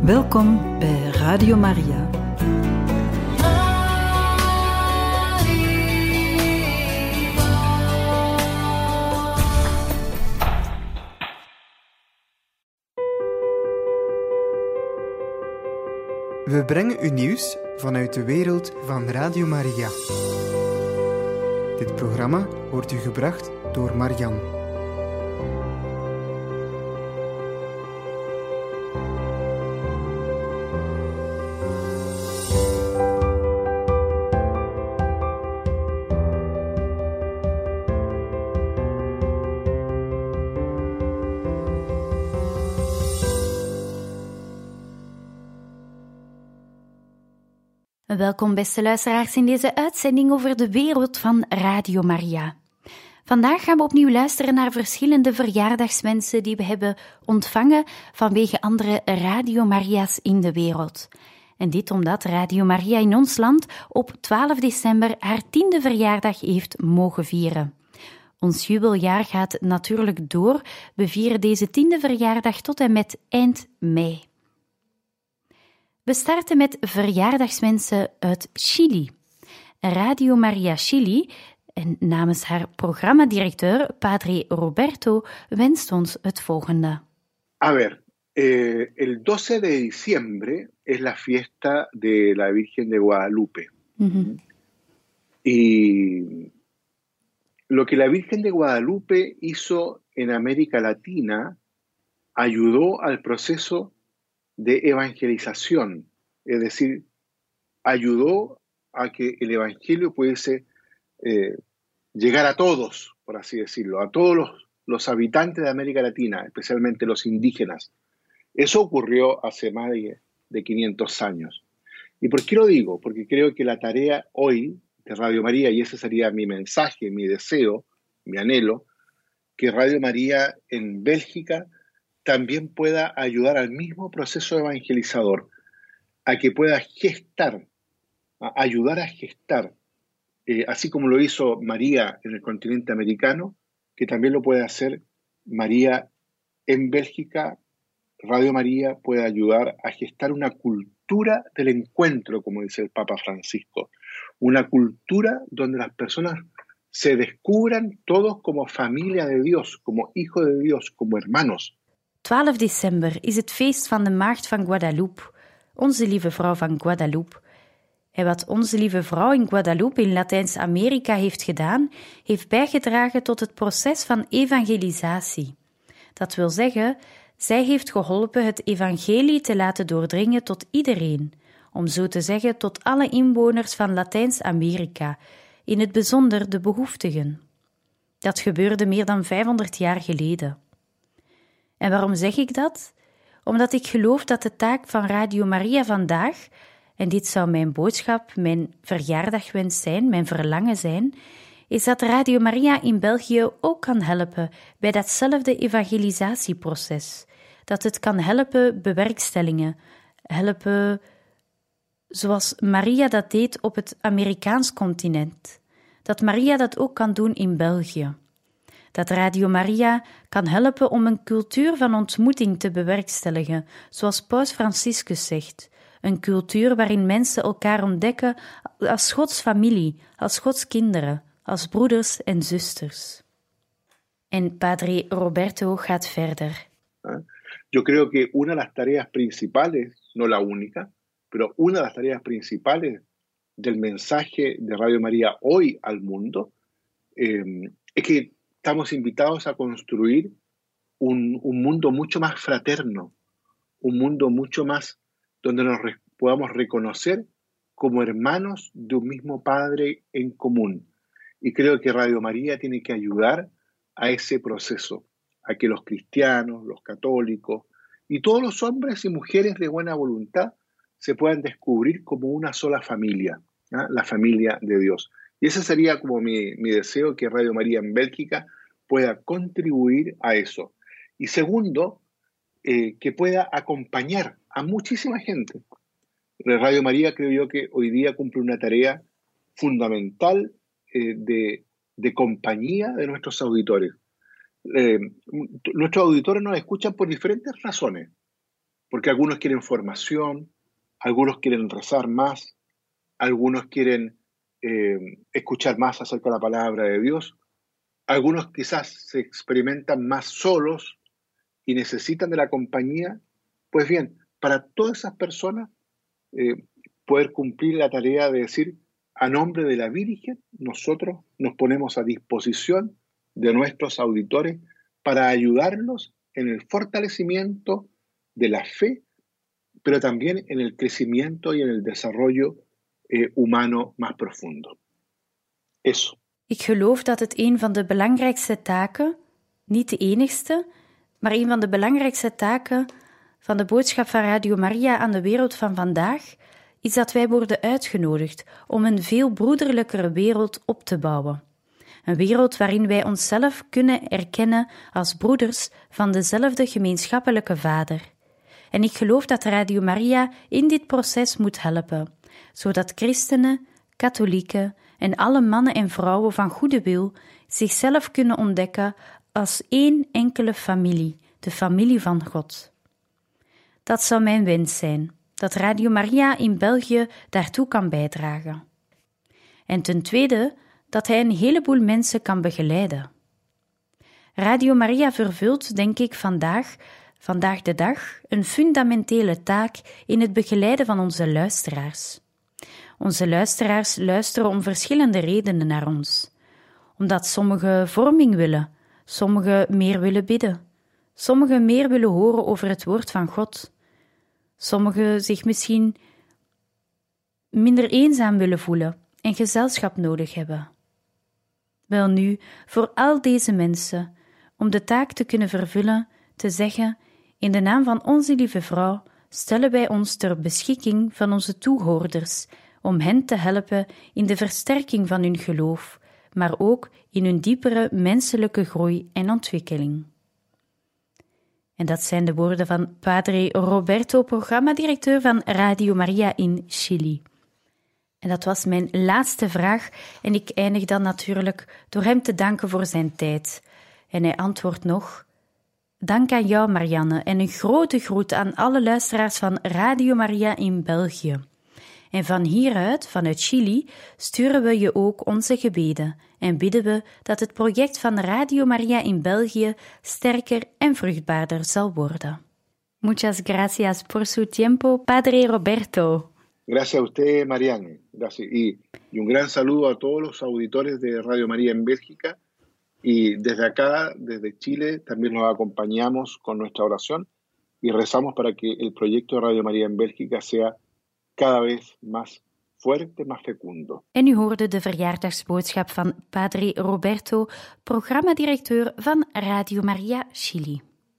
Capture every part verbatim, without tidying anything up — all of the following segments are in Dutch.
Welkom bij Radio Maria. We brengen u nieuws vanuit de wereld van Radio Maria. Dit programma wordt u gebracht door Marian. Welkom beste luisteraars in deze uitzending over de wereld van Radio Maria. Vandaag gaan we opnieuw luisteren naar verschillende verjaardagswensen die we hebben ontvangen vanwege andere Radio Maria's in de wereld. En dit omdat Radio Maria in ons land op twaalf december haar tiende verjaardag heeft mogen vieren. Ons jubeljaar gaat natuurlijk door. We vieren deze tiende verjaardag tot en met eind mei. We starten met verjaardagswensen uit Chili. Radio Maria Chili, en namens haar programmadirecteur, Padre Roberto, wenst ons het volgende. A ver, eh, el doce de diciembre es la fiesta de la Virgen de Guadalupe. Uh-huh. Y lo que la Virgen de Guadalupe hizo en América Latina ayudó al proceso de evangelización, es decir, ayudó a que el evangelio pudiese eh, llegar a todos, por así decirlo, a todos los, los habitantes de América Latina, especialmente los indígenas. Eso ocurrió hace más de, de quinientos años. ¿Y por qué lo digo? Porque creo que la tarea hoy de Radio María, y ese sería mi mensaje, mi deseo, mi anhelo, que Radio María en Bélgica también pueda ayudar al mismo proceso evangelizador, a que pueda gestar, a ayudar a gestar, eh, así como lo hizo María en el continente americano, que también lo puede hacer María en Bélgica. Radio María puede ayudar a gestar una cultura del encuentro, como dice el Papa Francisco, una cultura donde las personas se descubran todos como familia de Dios, como hijos de Dios, como hermanos. twaalf december is het feest van de Maagd van Guadalupe, onze lieve vrouw van Guadalupe. En wat onze lieve vrouw in Guadalupe in Latijns-Amerika heeft gedaan, heeft bijgedragen tot het proces van evangelisatie. Dat wil zeggen, zij heeft geholpen het evangelie te laten doordringen tot iedereen, om zo te zeggen tot alle inwoners van Latijns-Amerika, in het bijzonder de behoeftigen. Dat gebeurde meer dan vijfhonderd jaar geleden. En waarom zeg ik dat? Omdat ik geloof dat de taak van Radio Maria vandaag, en dit zou mijn boodschap, mijn verjaardagwens zijn, mijn verlangen zijn, is dat Radio Maria in België ook kan helpen bij datzelfde evangelisatieproces. Dat het kan helpen bewerkstellingen, helpen zoals Maria dat deed op het Amerikaans continent. Dat Maria dat ook kan doen in België. Dat Radio Maria kan helpen om een cultuur van ontmoeting te bewerkstelligen, zoals Paus Franciscus zegt. Een cultuur waarin mensen elkaar ontdekken als Gods familie, als Gods kinderen, als broeders en zusters. En Padre Roberto gaat verder. Yo creo que una de las tareas principales, no la única, pero una de las tareas principales del mensaje de Radio María hoy al mundo eh, es que estamos invitados a construir un, un mundo mucho más fraterno, un mundo mucho más donde nos re, podamos reconocer como hermanos de un mismo Padre en común. Y creo que Radio María tiene que ayudar a ese proceso, a que los cristianos, los católicos y todos los hombres y mujeres de buena voluntad se puedan descubrir como una sola familia, ¿eh? La familia de Dios. Y ese sería como mi, mi deseo, que Radio María en Bélgica pueda contribuir a eso. Y segundo, eh, que pueda acompañar a muchísima gente. Radio María creo yo que hoy día cumple una tarea fundamental eh, de, de compañía de nuestros auditores. Eh, nuestros auditores nos escuchan por diferentes razones. porque algunos quieren formación, algunos quieren rezar más, algunos quieren eh, escuchar más acerca de la palabra de Dios, algunos quizás se experimentan más solos y necesitan de la compañía. Pues bien, para todas esas personas, eh, poder cumplir la tarea de decir, a nombre de la Virgen, nosotros nos ponemos a disposición de nuestros auditores para ayudarlos en el fortalecimiento de la fe, pero también en el crecimiento y en el desarrollo eh, humano más profundo. Eso. Ik geloof dat het een van de belangrijkste taken, niet de enigste, maar een van de belangrijkste taken van de boodschap van Radio Maria aan de wereld van vandaag is dat wij worden uitgenodigd om een veel broederlijkere wereld op te bouwen. Een wereld waarin wij onszelf kunnen erkennen als broeders van dezelfde gemeenschappelijke Vader. En ik geloof dat Radio Maria in dit proces moet helpen, zodat christenen, katholieken en alle mannen en vrouwen van goede wil zichzelf kunnen ontdekken als één enkele familie, de familie van God. Dat zou mijn wens zijn, dat Radio Maria in België daartoe kan bijdragen. En ten tweede, dat hij een heleboel mensen kan begeleiden. Radio Maria vervult, denk ik, vandaag, vandaag de dag, een fundamentele taak in het begeleiden van onze luisteraars. Onze luisteraars luisteren om verschillende redenen naar ons. Omdat sommigen vorming willen, sommigen meer willen bidden, sommigen meer willen horen over het woord van God, sommigen zich misschien minder eenzaam willen voelen en gezelschap nodig hebben. Welnu, voor al deze mensen, om de taak te kunnen vervullen, te zeggen, in de naam van onze lieve vrouw, stellen wij ons ter beschikking van onze toehoorders, om hen te helpen in de versterking van hun geloof, maar ook in hun diepere menselijke groei en ontwikkeling. En dat zijn de woorden van Padre Roberto, programmadirecteur van Radio Maria in Chili. En dat was mijn laatste vraag en ik eindig dan natuurlijk door hem te danken voor zijn tijd. En hij antwoordt nog: dank aan jou, Marianne, en een grote groet aan alle luisteraars van Radio Maria in België. En van hieruit, vanuit Chili, sturen we je ook onze gebeden en bidden we dat het project van Radio Maria in België sterker en vruchtbaarder zal worden. Muchas gracias por su tiempo, Padre Roberto. Gracias a usted, Marianne. Gracias. Y, y un gran saludo a todos los auditores de Radio María en Bélgica. Y desde acá, desde Chile, también nos acompañamos con nuestra oración y rezamos para que el proyecto de Radio María en Bélgica sea cada vez más fuerte, más fecundo. En u hoorde de verjaardagsboodschap van Padre Roberto, programmadirecteur van Radio Maria Chili.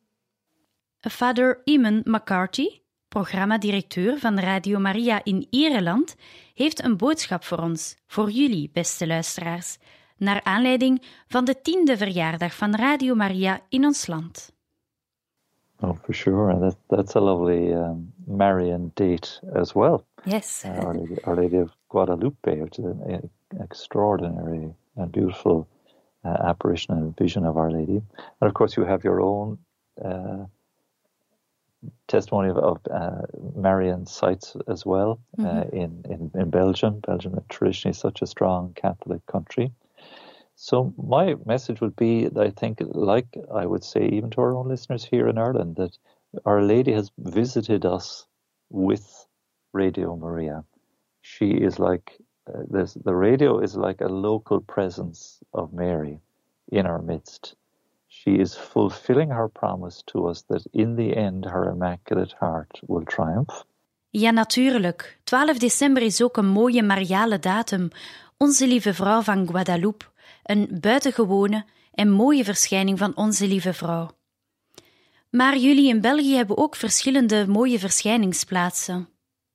Father Eamon McCarthy, programmadirecteur van Radio Maria in Ierland, heeft een boodschap voor ons, voor jullie, beste luisteraars, naar aanleiding van de tiende verjaardag van Radio Maria in ons land. Oh, for sure. That, that's a lovely um, Marian date as well. Yes. Uh, Our, Lady, Our Lady of Guadalupe, which is an extraordinary and beautiful uh, apparition and vision of Our Lady. And of course, you have your own uh, testimony of, of uh, Marian sites as well mm-hmm. uh, in, in, in Belgium. Belgium is traditionally such a strong Catholic country. So my message would be, I think, like I would say even to our own listeners here in Ireland, that Our Lady has visited us with Radio Maria. She is like, uh, this, the radio is like a local presence of Mary in our midst. She is fulfilling her promise to us that in the end her Immaculate Heart will triumph. Ja, natuurlijk. twaalf december is ook een mooie mariale datum. Onze Lieve Vrouw van Guadalupe. Een buitengewone en mooie verschijning van Onze Lieve Vrouw. Maar jullie in België hebben ook verschillende mooie verschijningsplaatsen.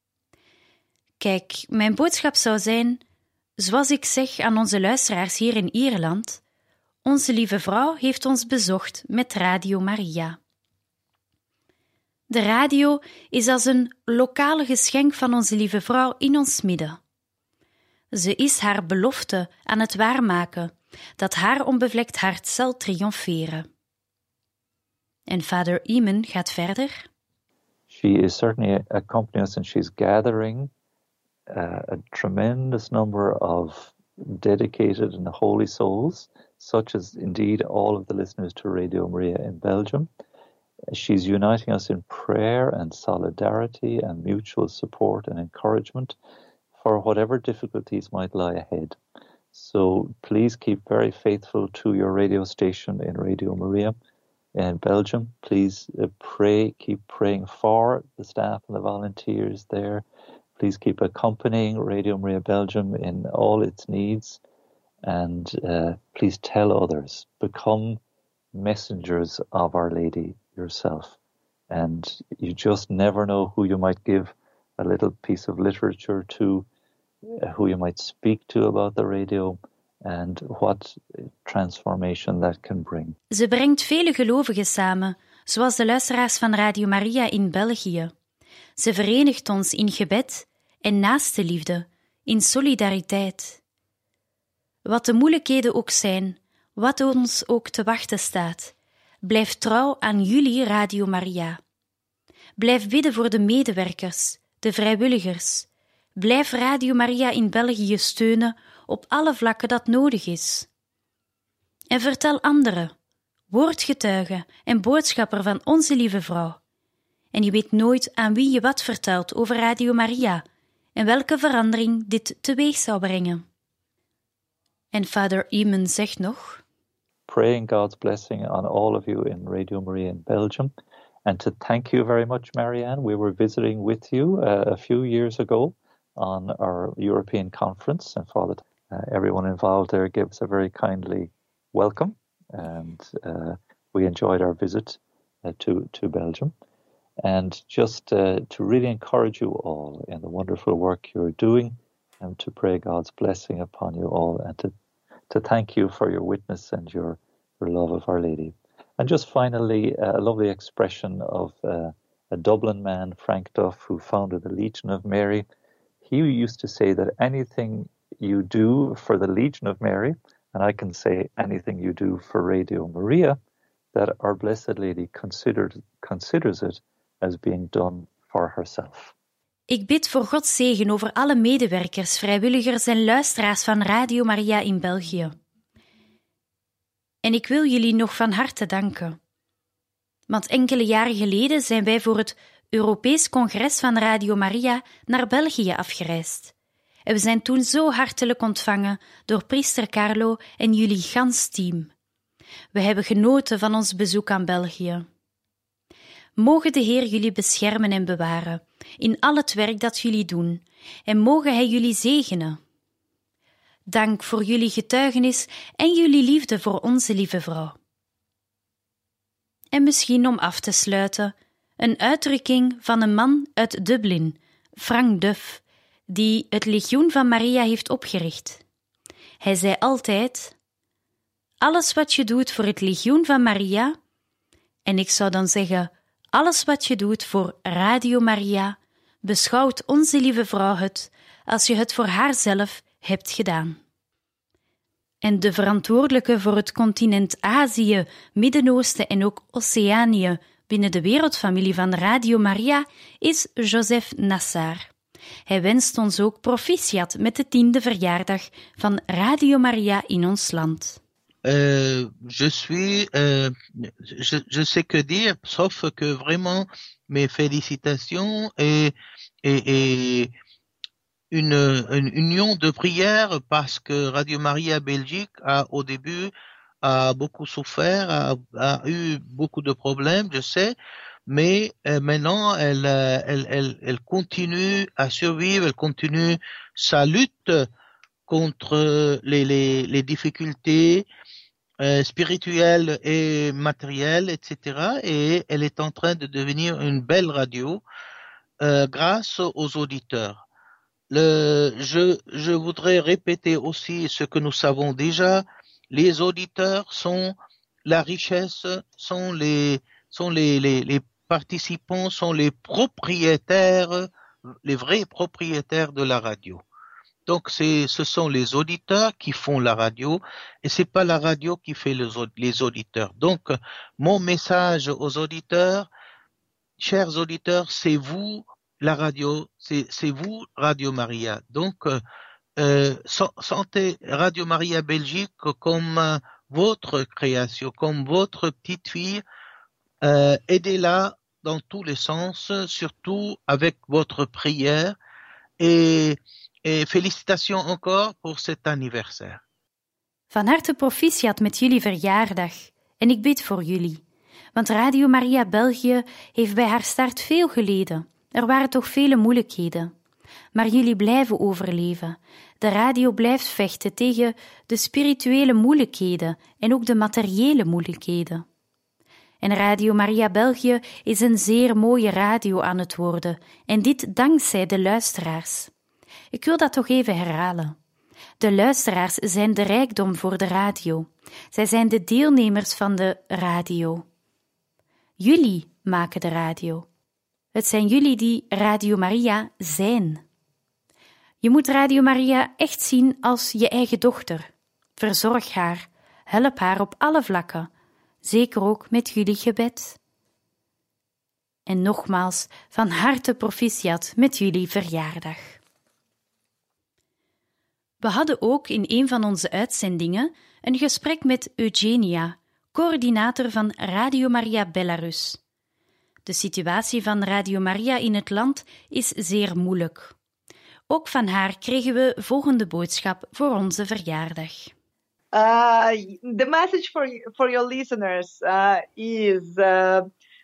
Kijk, mijn boodschap zou zijn, zoals ik zeg aan onze luisteraars hier in Ierland, Onze Lieve Vrouw heeft ons bezocht met Radio Maria. De radio is als een lokale geschenk van Onze Lieve Vrouw in ons midden. Ze is haar belofte aan het waarmaken, dat haar onbevlekt hart zal triomferen. En Vader Eamon gaat verder. she is certainly accompanying us, and she's gathering uh, a tremendous number of dedicated and holy souls, such as indeed all of the listeners to Radio Maria in Belgium. She's uniting us in prayer and solidarity and mutual support and encouragement for whatever difficulties might lie ahead. So please keep very faithful to your radio station in Radio Maria in Belgium. Please uh, pray, keep praying for the staff and the volunteers there. Please keep accompanying Radio Maria Belgium in all its needs. And uh, please tell others. Become messengers of Our Lady yourself. And you just never know who you might give a little piece of literature to, who you might speak to about the radio, and what transformation that can bring. Ze brengt vele gelovigen samen, zoals de luisteraars van Radio Maria in België. Ze verenigt ons in gebed en naaste liefde, in solidariteit. Wat de moeilijkheden ook zijn, wat ons ook te wachten staat, blijf trouw aan jullie Radio Maria. Blijf bidden voor de medewerkers, de vrijwilligers. Blijf Radio Maria in België steunen op alle vlakken dat nodig is. En vertel anderen, woordgetuigen en boodschapper van onze lieve vrouw. En je weet nooit aan wie je wat vertelt over Radio Maria en welke verandering dit teweeg zou brengen. En Vader Eamon zegt nog: Praying God's blessing on all of you in Radio Maria in Belgium. And to thank you very much, Marianne. We were visiting with you uh, a few years ago on our European conference, and Father, uh, everyone involved there gave us a very kindly welcome, and uh, we enjoyed our visit uh, to, to Belgium. And just uh, to really encourage you all in the wonderful work you're doing, and to pray God's blessing upon you all, and to, to thank you for your witness and your, your love of Our Lady. And just finally, a lovely expression of uh, a Dublin man, Frank Duff, who founded the Legion of Mary. He used to say that anything you do for the Legion of Mary, and I can say anything you do for Radio Maria, that Our Blessed Lady considered, considers it as being done for herself. Ik bid voor Gods zegen over alle medewerkers, vrijwilligers en luisteraars van Radio Maria in België. En ik wil jullie nog van harte danken. Want enkele jaren geleden zijn wij voor het Europees Congres van Radio Maria naar België afgereisd. En we zijn toen zo hartelijk ontvangen door priester Carlo en jullie gans team. We hebben genoten van ons bezoek aan België. Mogen de Heer jullie beschermen en bewaren in al het werk dat jullie doen, en mogen Hij jullie zegenen. Dank voor jullie getuigenis en jullie liefde voor onze lieve vrouw. En misschien om af te sluiten, een uitdrukking van een man uit Dublin, Frank Duff, die het Legioen van Maria heeft opgericht. Hij zei altijd: alles wat je doet voor het Legioen van Maria, en ik zou dan zeggen, alles wat je doet voor Radio Maria, beschouwt onze lieve vrouw het als je het voor haarzelf hebt gedaan. En de verantwoordelijke voor het continent Azië, Midden-Oosten en ook Oceanië binnen de wereldfamilie van Radio Maria is Joseph Nassar. Hij wenst ons ook proficiat met de tiende verjaardag van Radio Maria in ons land. Euh, je suis, euh, je, je sais que dire, sauf que vraiment mes félicitations et, et, et une, une union de prière, parce que Radio Maria Belgique a au début a beaucoup souffert, a, a eu beaucoup de problèmes, je sais, mais euh, maintenant elle, elle, elle, elle continue à survivre, elle continue sa lutte contre les, les, les difficultés Euh, spirituelle et matérielle, et cetera. Et elle est en train de devenir une belle radio euh, grâce aux auditeurs. Le, je, je voudrais répéter aussi ce que nous savons déjà. Les auditeurs sont la richesse, sont les, sont les, les, les participants, sont les propriétaires, les vrais propriétaires de la radio. Donc, c'est, ce sont les auditeurs qui font la radio, et c'est pas la radio qui fait les, les auditeurs. Donc, mon message aux auditeurs, chers auditeurs, c'est vous la radio, c'est, c'est vous Radio Maria. Donc, euh, euh, sentez Radio Maria Belgique comme euh, votre création, comme votre petite fille. Euh, aidez-la dans tous les sens, surtout avec votre prière. Et, et félicitations encore pour cet anniversaire. Van harte proficiat met jullie verjaardag. En ik bid voor jullie. Want Radio Maria België heeft bij haar start veel geleden. Er waren toch vele moeilijkheden. Maar jullie blijven overleven. De radio blijft vechten tegen de spirituele moeilijkheden en ook de materiële moeilijkheden. En Radio Maria België is een zeer mooie radio aan het worden. En dit dankzij de luisteraars. Ik wil dat toch even herhalen. De luisteraars zijn de rijkdom voor de radio. Zij zijn de deelnemers van de radio. Jullie maken de radio. Het zijn jullie die Radio Maria zijn. Je moet Radio Maria echt zien als je eigen dochter. Verzorg haar, help haar op alle vlakken, zeker ook met jullie gebed. En nogmaals, van harte proficiat met jullie verjaardag. We hadden ook in een van onze uitzendingen een gesprek met Eugenia, coördinator van Radio Maria Belarus. De situatie van Radio Maria in het land is zeer moeilijk. Ook van haar kregen we volgende boodschap voor onze verjaardag. Uh, the message for for your listeners uh, is uh,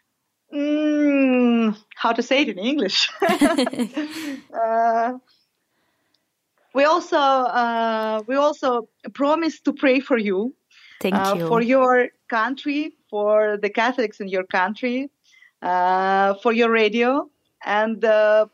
mm, how to say it in English. uh, we also uh, we also promise to pray for you. Thank uh, you for your country, for the Catholics in your country, uh, for your radio, and uh,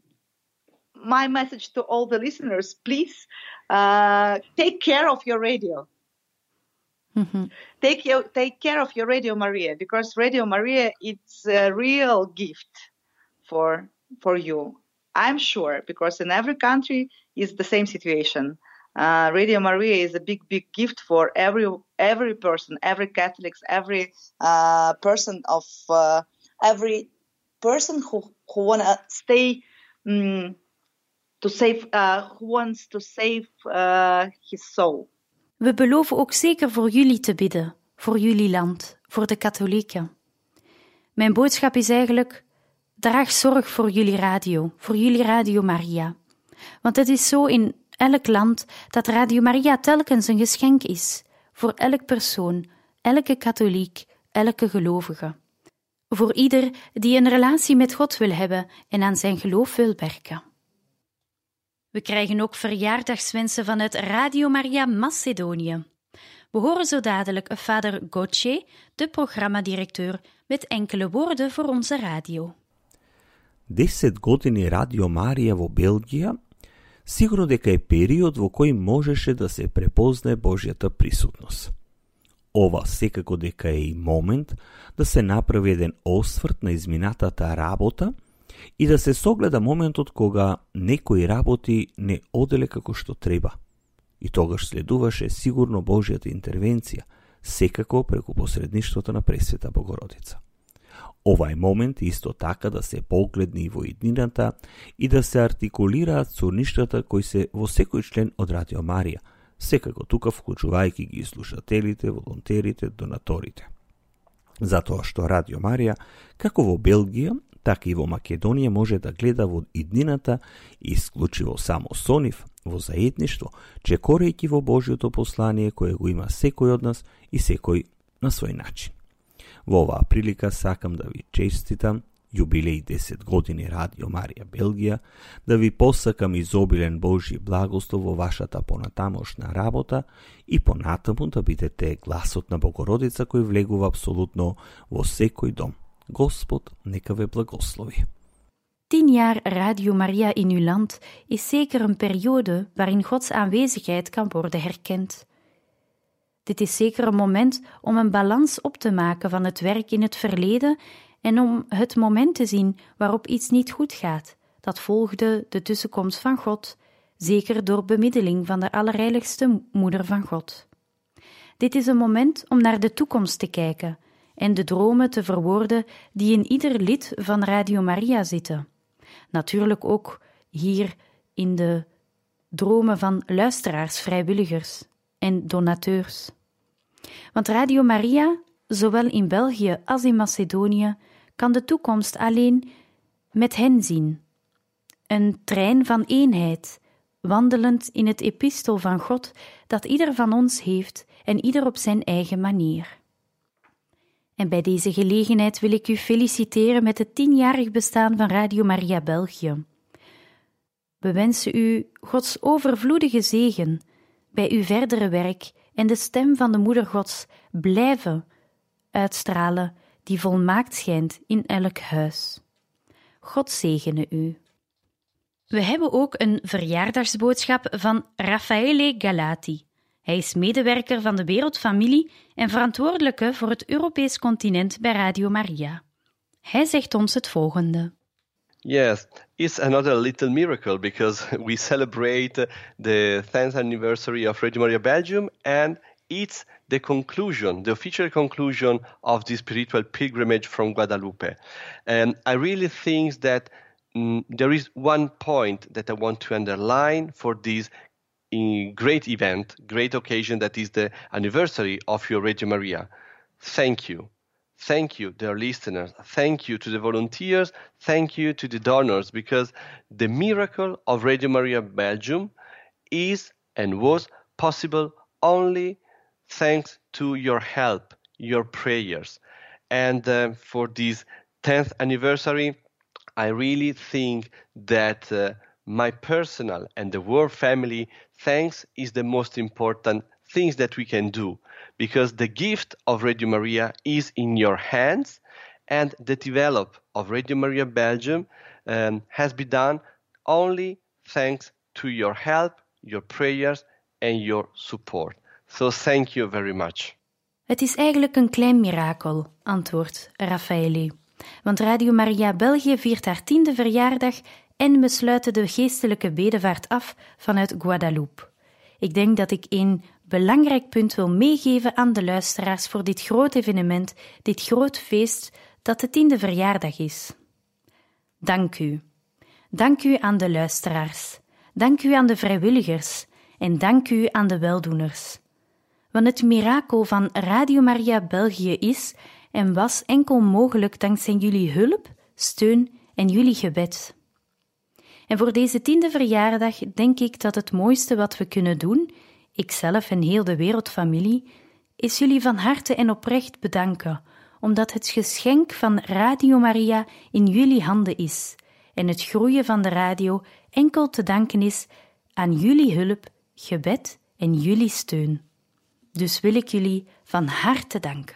my message to all the listeners: please uh, take care of your radio. Mm-hmm. Take your, take care of your Radio Maria, because Radio Maria, it's a real gift for for you. I'm sure, because in every country is the same situation. Uh, Radio Maria is a big, big gift for every every person, every Catholics, every uh, person of uh, every person who who wanna stay um, to save, uh, who wants to save uh, his soul. We beloven ook zeker voor jullie te bidden, voor jullie land, voor de katholieken. Mijn boodschap is eigenlijk: draag zorg voor jullie radio, voor jullie Radio Maria. Want het is zo in elk land dat Radio Maria telkens een geschenk is, voor elk persoon, elke katholiek, elke gelovige. Voor ieder die een relatie met God wil hebben en aan zijn geloof wil werken. We krijgen ook verjaardagswensen vanuit Radio Maria Macedonië. We horen zo dadelijk vader Goce, de programmadirecteur, met enkele woorden voor onze radio. deset godini Radio Marija во Белгија, сигурно дека е период во кој можеше да се препознае Божјата присутност. Ова секако дека е и момент да се направи еден осврт на изминатата работа и да се согледа моментот кога некој работи не оделе како што треба. И тогаш следуваше сигурно Божјата интервенција, секако преку посредништвото на Пресвета Богородица. Ова е момент исто така да се погледни во иднината и да се артикулираат сурништата кои се во секој член од Радио Марија, секако тука вклучувајќи ги слушателите, волонтерите, донаторите. Затоа што Радио Марија, како во Белгија, така и во Македонија може да гледа во иднината исклучиво само со нив, во заедништво, чекорејќи во Божјото послание кое го има секој од нас и секој на свој начин. Во оваа прилика сакам да ви честитам јубилеј десет години Радио Марија Белгија, да ви посакам изобилен Божји благослов во вашата понатамошна работа и понатаму да бидете гласот на Богородица кој влегува апсолутно во секој дом. Господ neka we благослови. Tien jaar Radio Maria in uw land is zeker een periode waarin Gods aanwezigheid kan worden herkend. Dit is zeker een moment om een balans op te maken van het werk in het verleden en om het moment te zien waarop iets niet goed gaat. Dat volgde de tussenkomst van God, zeker door bemiddeling van de Allerheiligste Moeder van God. Dit is een moment om naar de toekomst te kijken en de dromen te verwoorden die in ieder lid van Radio Maria zitten. Natuurlijk ook hier in de dromen van luisteraars, vrijwilligers en donateurs. Want Radio Maria, zowel in België als in Macedonië, kan de toekomst alleen met hen zien. Een trein van eenheid, wandelend in het epistel van God dat ieder van ons heeft en ieder op zijn eigen manier. En bij deze gelegenheid wil ik u feliciteren met het tienjarig bestaan van Radio Maria België. We wensen u Gods overvloedige zegen bij uw verdere werk en de stem van de Moeder Gods blijven uitstralen die volmaakt schijnt in elk huis. God zegene u. We hebben ook een verjaardagsboodschap van Raffaele Galati. Hij is medewerker van de Wereldfamilie en verantwoordelijke voor het Europees continent bij Radio Maria. Hij zegt ons het volgende. Yes, it's another little miracle because we celebrate the tenth anniversary of Radio Maria Belgium, and it's the conclusion, the official conclusion of the spiritual pilgrimage from Guadalupe. And I really think that mm, there is one point that I want to underline for this great event, great occasion that is the anniversary of your Radio Maria. Thank you. Thank you, dear listeners. Thank you to the volunteers. Thank you to the donors, because the miracle of Radio Maria Belgium is and was possible only thanks to your help, your prayers. And uh, for this tenth anniversary, I really think that uh, my personal and the world family thanks is the most important things that we can do, because the gift of Radio Maria is in your hands, and the develop of Radio Maria Belgium um, has been done only thanks to your help, your prayers and your support. So thank you very much. Het is eigenlijk een klein mirakel, antwoordt Raffaele. Want Radio Maria België viert haar tiende verjaardag en we sluiten de geestelijke bedevaart af vanuit Guadeloupe. Ik denk dat ik een belangrijk punt wil meegeven aan de luisteraars voor dit groot evenement, dit groot feest dat de tiende verjaardag is. Dank u. Dank u aan de luisteraars. Dank u aan de vrijwilligers. En dank u aan de weldoeners. Want het mirakel van Radio Maria België is en was enkel mogelijk dankzij jullie hulp, steun en jullie gebed. En voor deze tiende verjaardag denk ik dat het mooiste wat we kunnen doen, ikzelf en heel de wereldfamilie, is jullie van harte en oprecht bedanken, omdat het geschenk van Radio Maria in jullie handen is en het groeien van de radio enkel te danken is aan jullie hulp, gebed en jullie steun. Dus wil ik jullie van harte danken.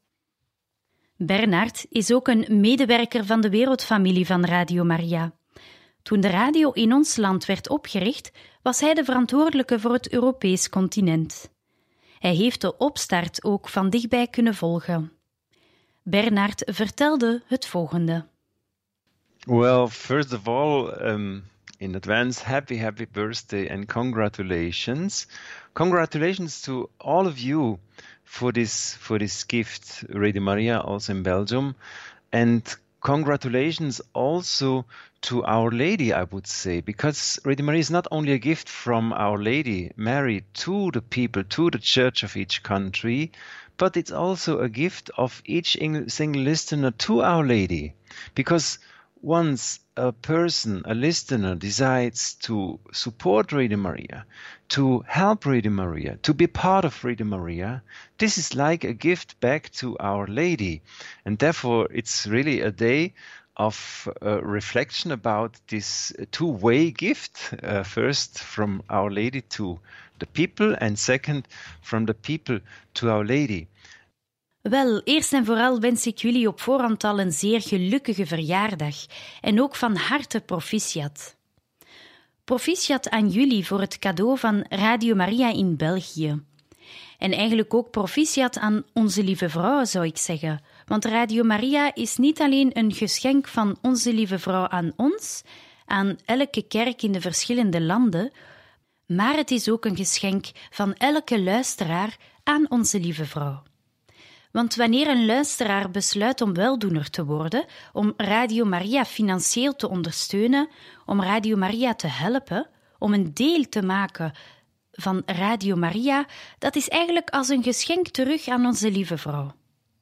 Bernard is ook een medewerker van de wereldfamilie van Radio Maria. Toen de radio in ons land werd opgericht, was hij de verantwoordelijke voor het Europees continent. Hij heeft de opstart ook van dichtbij kunnen volgen. Bernard vertelde het volgende. Well, first of all, um, in advance, happy, happy birthday and congratulations. Congratulations to all of you for this, for this gift, Radio Maria, also in Belgium. And congratulations also to Our Lady, I would say, because Radio Maria is not only a gift from Our Lady, Mary, to the people, to the church of each country, but it's also a gift of each single listener to Our Lady. Because once a person, a listener, decides to support Radio Maria, to help Radio Maria, to be part of Radio Maria, this is like a gift back to Our Lady. And therefore, it's really a day of uh, reflection about this two-way gift. Uh, first, from Our Lady to the people, and second, from the people to Our Lady. Wel, eerst en vooral wens ik jullie op voorhand al een zeer gelukkige verjaardag en ook van harte proficiat. Proficiat aan jullie voor het cadeau van Radio Maria in België. En eigenlijk ook proficiat aan Onze Lieve Vrouw, zou ik zeggen. Want Radio Maria is niet alleen een geschenk van Onze Lieve Vrouw aan ons, aan elke kerk in de verschillende landen, maar het is ook een geschenk van elke luisteraar aan Onze Lieve Vrouw. Want wanneer een luisteraar besluit om weldoener te worden, om Radio Maria financieel te ondersteunen, om Radio Maria te helpen, om een deel te maken van Radio Maria, dat is eigenlijk als een geschenk terug aan onze lieve vrouw.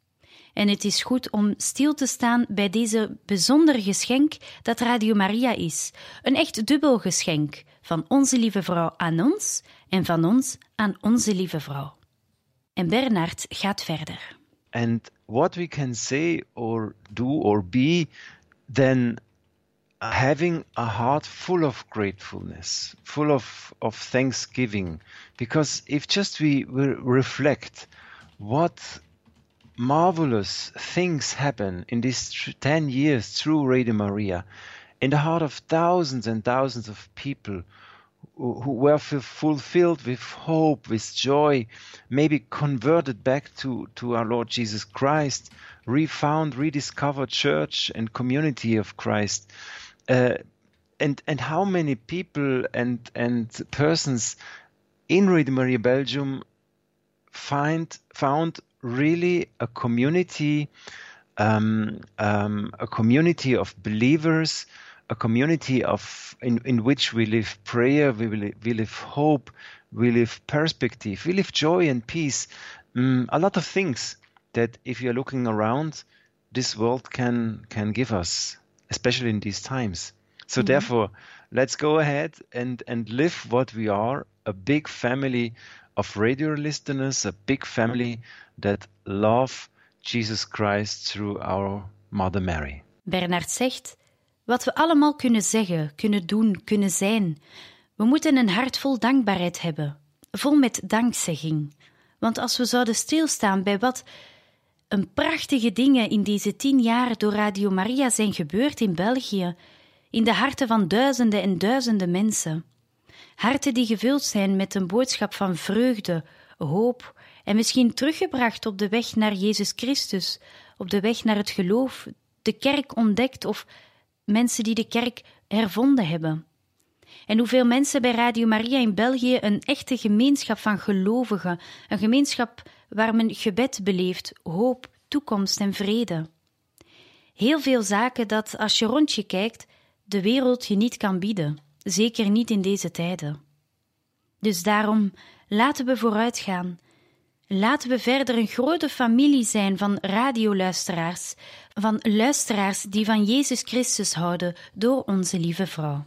En het is goed om stil te staan bij deze bijzonder geschenk dat Radio Maria is. Een echt dubbel geschenk van onze lieve vrouw aan ons en van ons aan onze lieve vrouw. En Bernard gaat verder. And what we can say or do or be, then having a heart full of gratefulness, full of, of thanksgiving. Because if just we, we reflect what marvelous things happen in these ten years through Radio Maria, in the heart of thousands and thousands of people who, who were fulfilled with hope, with joy, maybe converted back to, to our Lord Jesus Christ, refound, rediscovered church and community of Christ. Uh, and and how many people and and persons in Radio Maria Belgium find found really a community, um, um, a community of believers, a community of in, in which we live prayer, we live, we live hope, we live perspective, we live joy and peace. Um, a lot of things that if you're looking around, this world can can give us, especially in these times. So mm-hmm. Therefore, let's go ahead and, and live what we are, a big family of radio listeners, a big family that love Jesus Christ through our Mother Mary. Bernard zegt, wat we allemaal kunnen zeggen, kunnen doen, kunnen zijn. We moeten een hart vol dankbaarheid hebben, vol met dankzegging. Want als we zouden stilstaan bij wat een prachtige dingen in deze tien jaar door Radio Maria zijn gebeurd in België, in de harten van duizenden en duizenden mensen. Harten die gevuld zijn met een boodschap van vreugde, hoop en misschien teruggebracht op de weg naar Jezus Christus, op de weg naar het geloof, de kerk ontdekt of mensen die de kerk hervonden hebben. En hoeveel mensen bij Radio Maria in België een echte gemeenschap van gelovigen, een gemeenschap waar men gebed beleeft, hoop, toekomst en vrede. Heel veel zaken dat, als je rond je kijkt, de wereld je niet kan bieden, zeker niet in deze tijden. Dus daarom, laten we vooruit gaan. Laten we verder een grote familie zijn van radioluisteraars, van luisteraars die van Jezus Christus houden door onze lieve vrouw.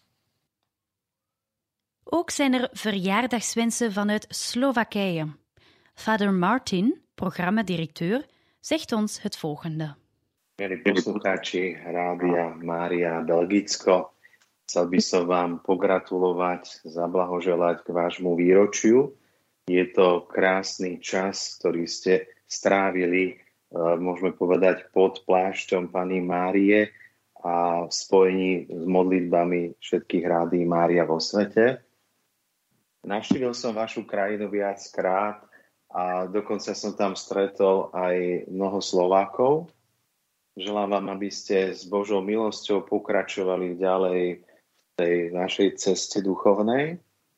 Ook zijn er verjaardagswensen vanuit Slowakije. Vader Martin, programmadirecteur, zegt ons het volgende. Milí poslucháči Rádia Mária Belgicko, chcel by som vám pogratulovať, zablahoželať k vášmu výročiu. Je to krásny čas, ktorý ste strávili, môžeme povedať, pod plášťom Panny Márie a v spojení s modlitbami všetkých Rádií Mária vo svete. Navštívil som vašu krajinu viackrát a dokonca som tam stretol aj mnoho Slovákov. Želám vám, aby ste s Božou milosťou pokračovali ďalej v tej našej ceste duchovnej.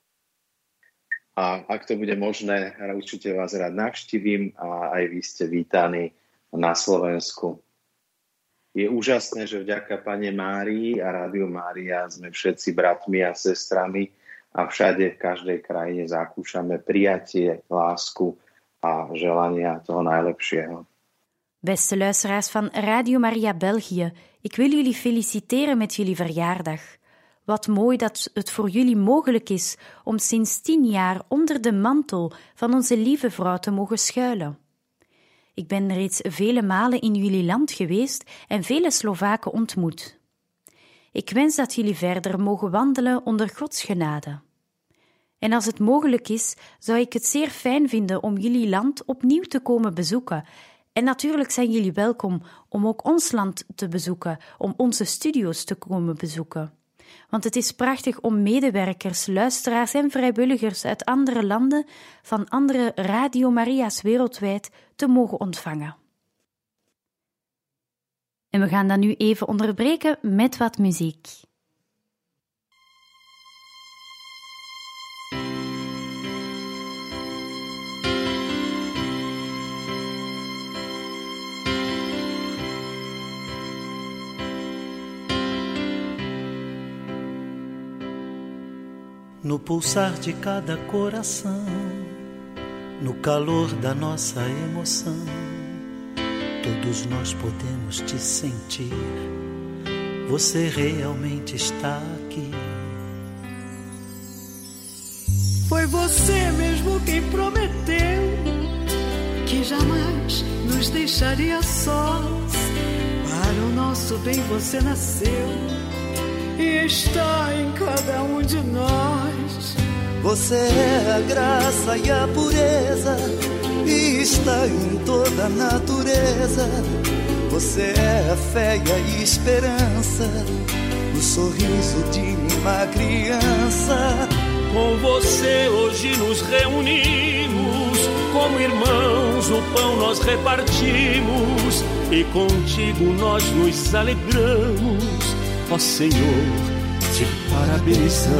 A ak to bude možné, určite vás rád navštívim a aj vy ste vítaní na Slovensku. Je úžasné, že vďaka Panne Márii a Rádiu Mária sme všetci bratmi a sestrami a všade v každej krajine zakúšame prijatie, lásku a želania toho najlepšieho. Beste luisteraars van Radio Maria België, ik wil jullie feliciteren met jullie verjaardag. Wat mooi dat het voor jullie mogelijk is om sinds tien jaar onder de mantel van onze lieve vrouw te mogen schuilen. Ik ben reeds vele malen in jullie land geweest en vele Slovaken ontmoet. Ik wens dat jullie verder mogen wandelen onder Gods genade. En als het mogelijk is, zou ik het zeer fijn vinden om jullie land opnieuw te komen bezoeken. En natuurlijk zijn jullie welkom om ook ons land te bezoeken, om onze studio's te komen bezoeken. Want het is prachtig om medewerkers, luisteraars en vrijwilligers uit andere landen, van andere Radio Maria's wereldwijd, te mogen ontvangen. En we gaan dat nu even onderbreken met wat muziek. no pulsar de cada coração, no calor da nossa emoção, todos nós podemos te sentir. Você realmente está aqui. Foi você mesmo quem prometeu que jamais nos deixaria sós. Para o nosso bem você nasceu e está em cada um de nós. Você é a graça e a pureza e está em toda a natureza. Você é a fé e a esperança no sorriso de uma criança. Com você hoje nos reunimos, como irmãos o pão nós repartimos e contigo nós nos alegramos. Ó Senhor, te parabenizamos.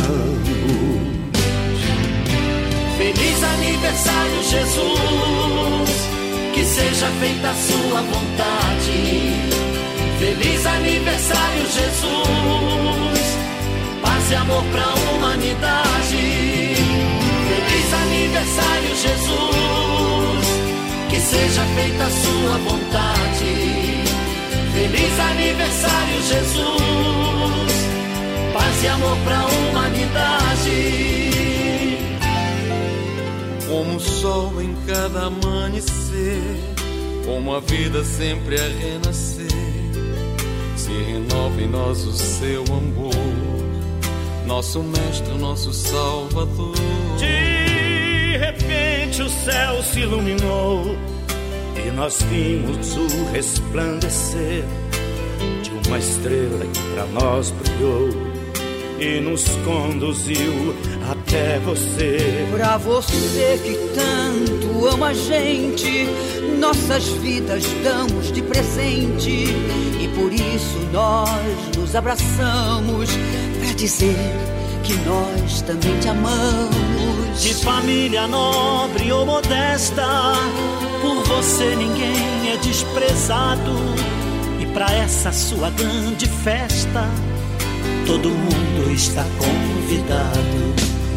Feliz aniversário, Jesus, que seja feita a sua vontade. Feliz aniversário, Jesus, paz e amor pra humanidade. Feliz aniversário, Jesus, que seja feita a sua vontade. Feliz aniversário, Jesus, paz e amor pra humanidade. Como o sol em cada amanhecer, como a vida sempre a renascer, se renova em nós o seu amor, nosso mestre, nosso salvador. De repente o céu se iluminou e nós vimos o resplandecer de uma estrela que pra nós brilhou e nos conduziu até você. Pra você que tanto ama a gente, nossas vidas damos de presente e por isso nós nos abraçamos pra dizer que nós também te amamos. De família nobre ou modesta, por você ninguém é desprezado e pra essa sua grande festa todo mundo está convidado.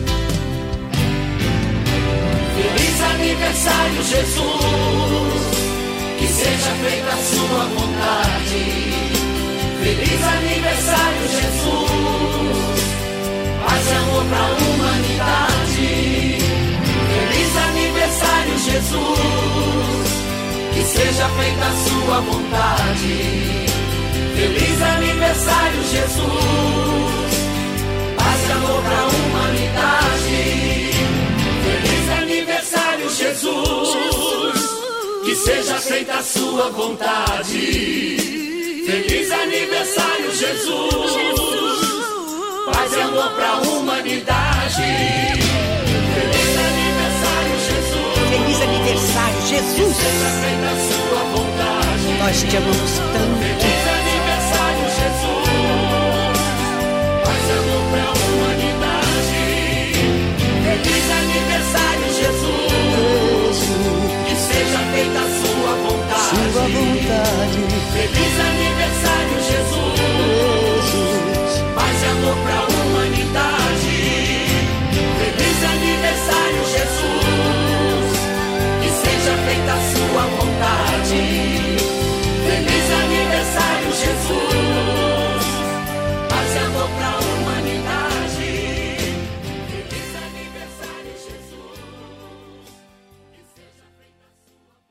Feliz aniversário, Jesus, que seja feita a sua vontade. Feliz aniversário, Jesus, paz e amor pra humanidade. Feliz aniversário, Jesus, que seja feita a sua vontade. Feliz aniversário, Jesus, paz e amor pra humanidade. Feliz aniversário, Jesus, que seja feita a sua vontade. Feliz aniversário, Jesus, paz e amor pra humanidade. Feliz aniversário, Jesus. Feliz aniversário, Jesus. Que seja feita a sua vontade. Nós te amamos tanto. Feliz aniversário, Jesus, paz e amor pra humanidade. Feliz aniversário, Jesus, que seja feita a sua vontade. Sua vontade. Feliz aniversário, Jesus, paz e amor pra humanidade. Feliz aniversário, Jesus, que seja feita a sua vontade. Feliz aniversário, Jesus, paz e amor pra humanidade. Feliz aniversário, Jesus, que seja feita a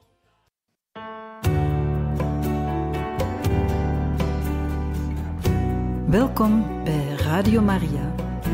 sua vontade. Welkom bij Radio Maria.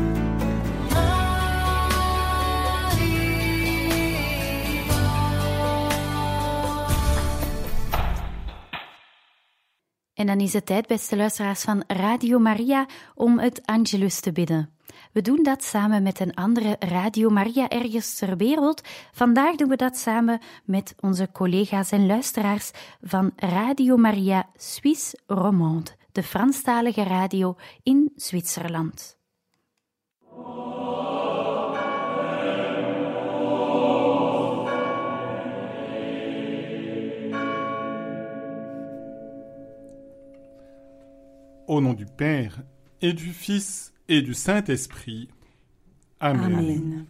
En dan is het tijd, beste luisteraars van Radio Maria, om het Angelus te bidden. We doen dat samen met een andere Radio Maria ergens ter wereld. Vandaag doen we dat samen met onze collega's en luisteraars van Radio Maria Suisse Romande, de Franstalige radio in Zwitserland. Au nom du Père, et du Fils, et du Saint-Esprit. Amen. Amen.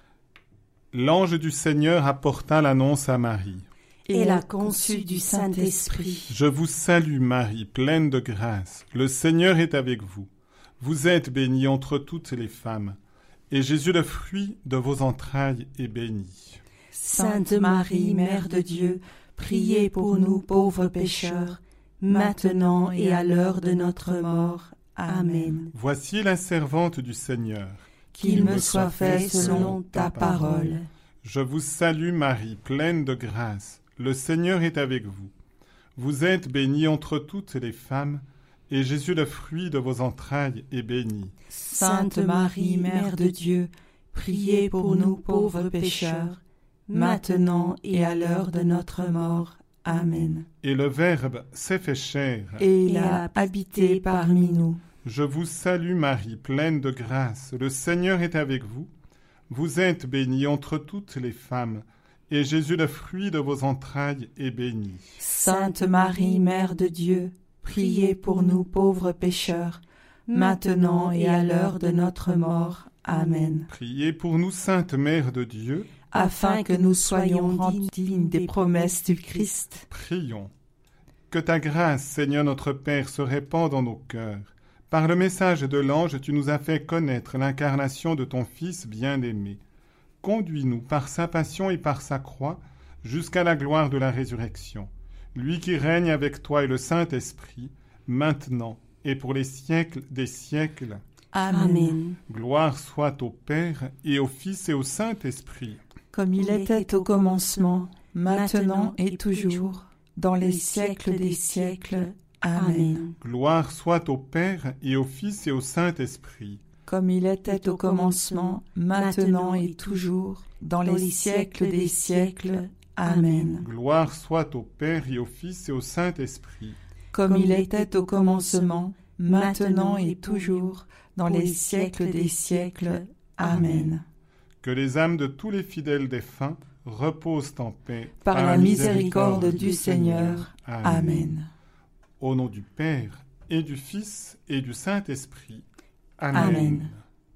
L'ange du Seigneur apporta l'annonce à Marie. Et elle a conçu du Saint-Esprit. Je vous salue Marie, pleine de grâce. Le Seigneur est avec vous. Vous êtes bénie entre toutes les femmes, et Jésus, le fruit de vos entrailles, est béni. Sainte Marie, Mère de Dieu, priez pour nous pauvres pécheurs, maintenant et à l'heure de notre mort. Amen. Voici la servante du Seigneur. Qu'il me soit fait selon ta parole. Je vous salue Marie, pleine de grâce. Le Seigneur est avec vous. Vous êtes bénie entre toutes les femmes, et Jésus, le fruit de vos entrailles, est béni. Sainte Marie, Mère de Dieu, priez pour nous pauvres pécheurs, maintenant et à l'heure de notre mort. Amen. Et le Verbe s'est fait chair. Et il a habité parmi nous. Je vous salue Marie, pleine de grâce. Le Seigneur est avec vous. Vous êtes bénie entre toutes les femmes, et Jésus, le fruit de vos entrailles, est béni. Sainte Marie, Mère de Dieu, priez pour nous pauvres pécheurs, maintenant et à l'heure de notre mort. Amen. Priez pour nous, Sainte Mère de Dieu, afin que nous soyons rendus dignes des promesses du Christ. Prions. Que ta grâce, Seigneur notre Père, se répande dans nos cœurs. Par le message de l'ange, tu nous as fait connaître l'incarnation de ton Fils bien-aimé. Conduis-nous par sa passion et par sa croix jusqu'à la gloire de la résurrection. Lui qui règne avec toi et le Saint-Esprit, maintenant et pour les siècles des siècles. Amen. Gloire soit au Père et au Fils et au Saint-Esprit. Comme il était au commencement, maintenant et toujours, dans les siècles des siècles. Amen. Gloire soit au Père et au Fils et au Saint-Esprit. Comme il était au commencement, maintenant et toujours, dans les siècles des siècles. Amen. Gloire soit au Père et au Fils et au Saint-Esprit. Comme il était au commencement, maintenant et toujours, dans les siècles des siècles. Amen. Que les âmes de tous les fidèles défunts reposent en paix. Par la miséricorde du Seigneur. Amen. Au nom du Père, et du Fils, et du Saint-Esprit. Amen. Amen.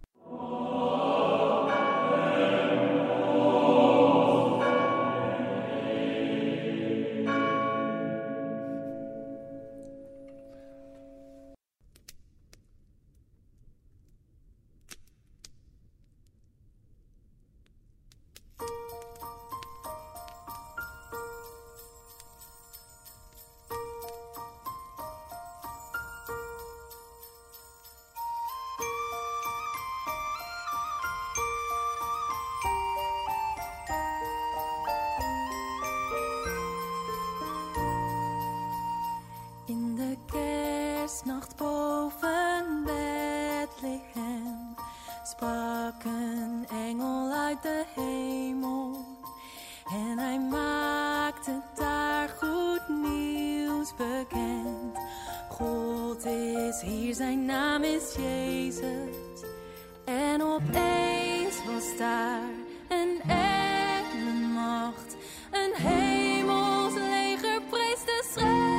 Nacht boven Bethlehem sprak een engel uit de hemel en hij maakte daar goed nieuws bekend. God is hier, zijn naam is Jezus en opeens was daar een engelenmacht, een hemels leger prees de schepper.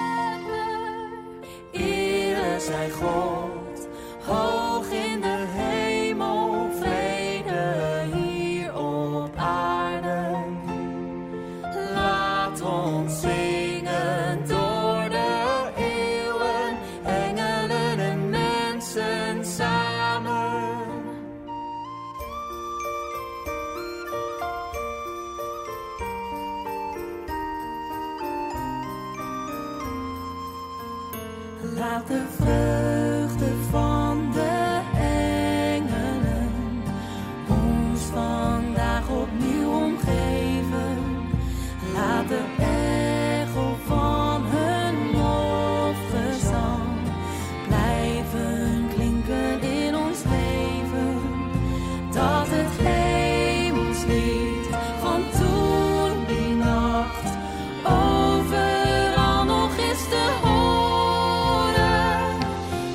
Zij God, hoog in de hemel, vrede hier op aarde. Laat ons zingen door de eeuwen, engelen en mensen samen. Laat de vreugde van de engelen ons vandaag opnieuw omgeven. Laat de echo van hun lofgezang blijven klinken in ons leven. Dat het hemelslied van toen die nacht overal nog is te horen.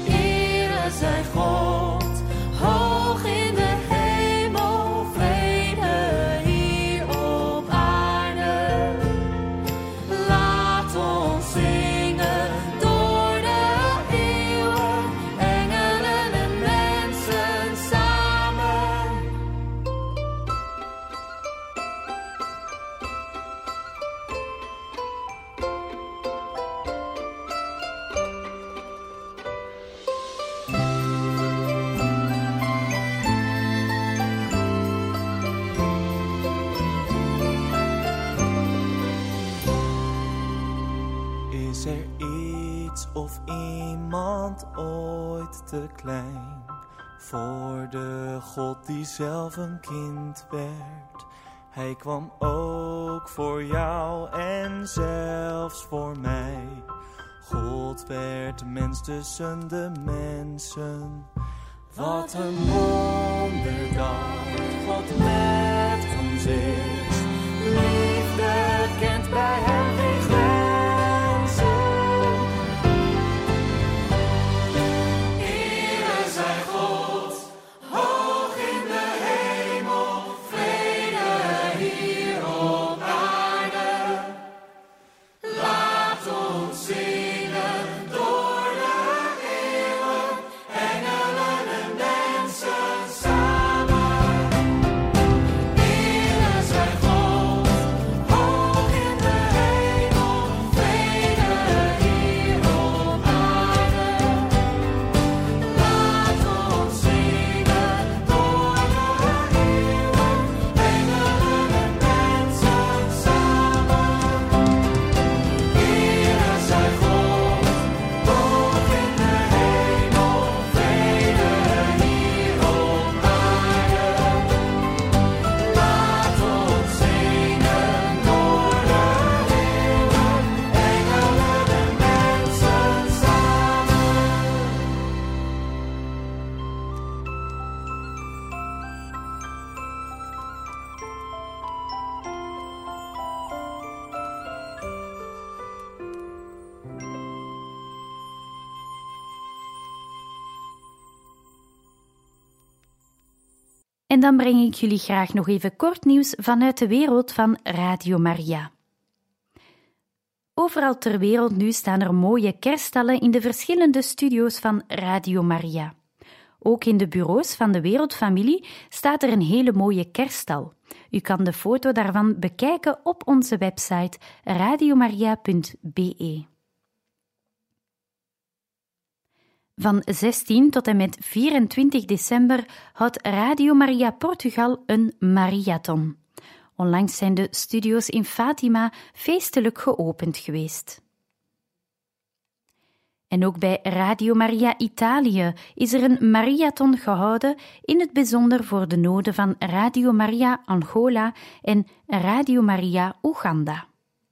Is er iets of iemand ooit te klein voor de God die zelf een kind werd? Hij kwam ook voor jou en zelfs voor mij. God werd mens tussen de mensen. Wat een wonder dat God met ons is. Liefde kent bij hem geen grenzen. Ere zij God, hoog in de hemel, vrede hier op aarde. Laat ons zingen door de eeuwen, engelen en mensen samen. Ere zij God, hoog in de hemel, vrede hier op aarde. Laat ons zingen door de eeuwen, engelen en mensen samen. Ere zij God, hoog in de hemel, vrede hier op aarde. Laat ons zingen door de eeuwen, engelen en mensen samen. En dan breng ik jullie graag nog even kort nieuws vanuit de wereld van Radio Maria. Overal ter wereld nu staan er mooie kerststallen in de verschillende studio's van Radio Maria. Ook in de bureaus van de Wereldfamilie staat er een hele mooie kerststal. U kan de foto daarvan bekijken op onze website radiomaria punt b e. Van zestien tot en met vierentwintig december houdt Radio Maria Portugal een Mariathon. Onlangs zijn de studio's in Fatima feestelijk geopend geweest. En ook bij Radio Maria Italië is er een Mariathon gehouden, in het bijzonder voor de noden van Radio Maria Angola en Radio Maria Oeganda.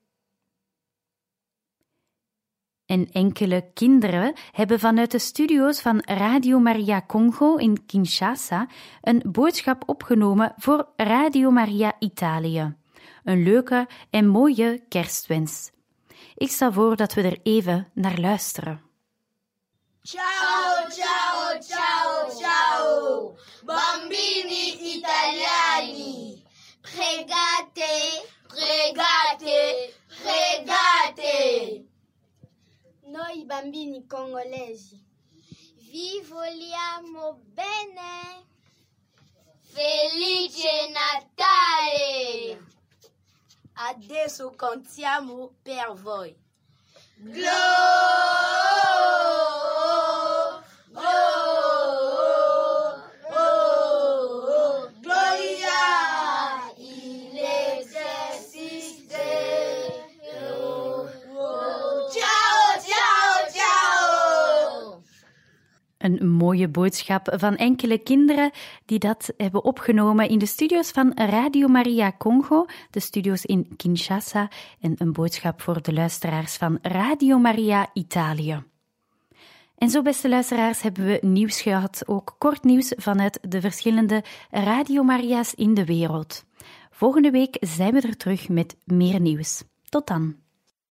En enkele kinderen hebben vanuit de studio's van Radio Maria Congo in Kinshasa een boodschap opgenomen voor Radio Maria Italië. Een leuke en mooie kerstwens. Ik stel voor dat we er even naar luisteren. Ciao, ciao, ciao, ciao, bambini italiani, pregate, pregate, pregate. Noi bambini congolesi vi vogliamo bene. Felice Natale! Adesso cantiamo per voi. Glo, oh, oh, oh, Gloria in excelsis Deo. Ciao, ciao, ciao! Een mooie boodschap van enkele kinderen die dat hebben opgenomen in de studio's van Radio Maria Congo, de studio's in Kinshasa, en een boodschap voor de luisteraars van Radio Maria Italië. En zo, beste luisteraars, hebben we nieuws gehad, ook kort nieuws vanuit de verschillende Radio Maria's in de wereld. Volgende week zijn we er terug met meer nieuws. Tot dan.